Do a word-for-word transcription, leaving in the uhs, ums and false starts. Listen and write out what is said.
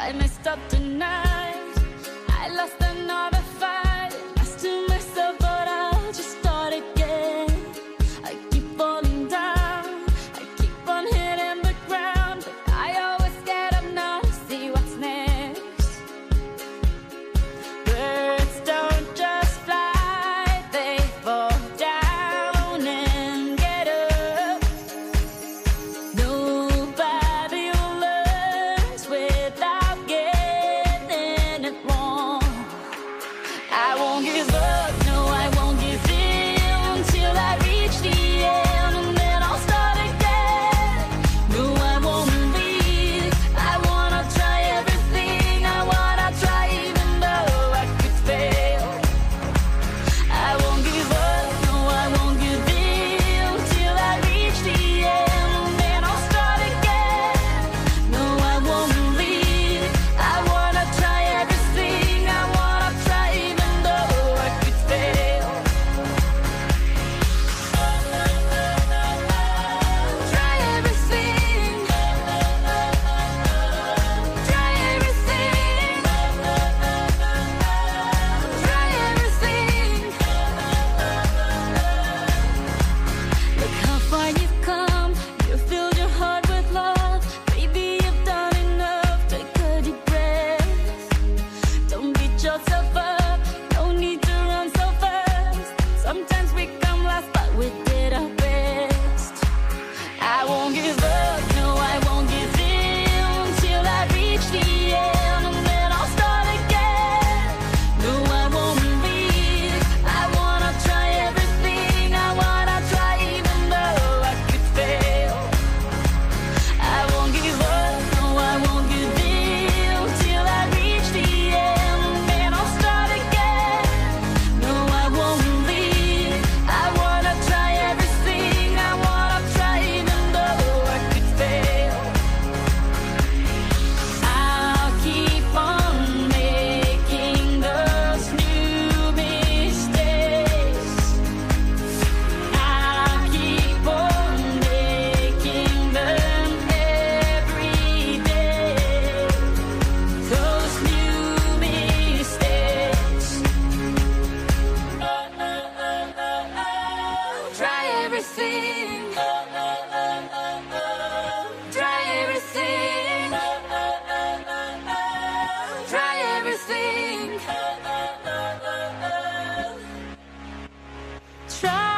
I messed up tonight. I lost another fight. I still mess up, but I'll just start again. I keep falling down. I keep on hitting the ground, but I always get up now to see what's next. Birds don't just fly, they fall down and get up. Nobody learns without getting it wrong. I won't give up, no, I won't give in till I reach the end, and then I'll start again. No, I won't leave. I wanna try everything. I wanna try even though I could fail. I won't give up, no, I won't give in till I reach the end, and then I'll start again. No, I won't leave. I wanna try everything. I wanna try even though I could fail. Try everything. Try everything. Try everything. Look how far you've come. You filled your heart with love. Baby, you've done enough. Take a deep breath. Don't beat yourself up. No need to run so fast. Sometimes we come last, but we did our best. I won't give up, no, I won't give in till I reach the end, and then I'll start again. No, I won't leave. I wanna try everything. I wanna try even though I could fail. I won't give up, no, I won't give in till I reach the end, and then I'll start again. No, I won't leave. I wanna try everything. I wanna try even though I could fail. I'll keep on making those new mistakes. I'll keep on making them every day. Those new mistakes. Try everything. Try everything. Try everything. Try